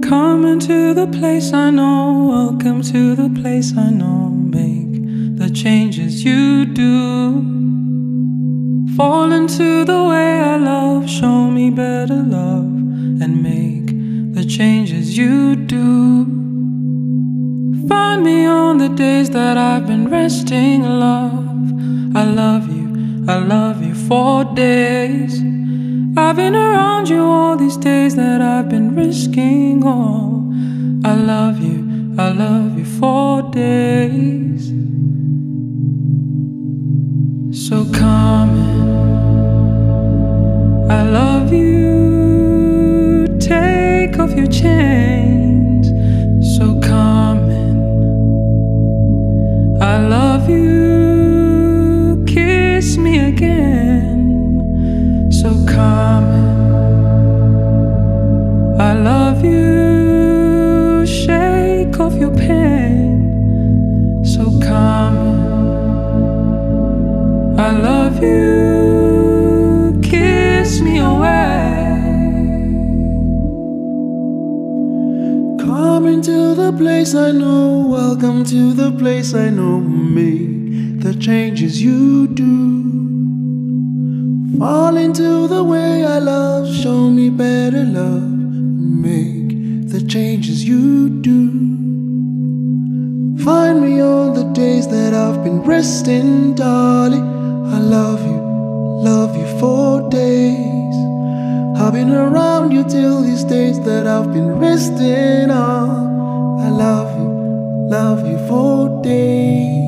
Coming to the place I know, welcome to the place I know. Make the changes you do. Fall into the way I love, show me better love, and make the changes you do. Find me on the days that I've been resting, love. I love you for days. I've been around you all these days that I've been risking all. I love you for days. So come in, I love you, take off your chains. So come in, I love you, kiss me again. So come in, I love you, shake off your pain. So come in, I love you, kiss me away. Come into the place I know, welcome to the place I know. Make the changes you do. Fall into the way I love, show me better love. Make the changes you do. Find me on the days that I've been resting, darling. I love you for days. I've been around you till these days that I've been resting on. I love you for days.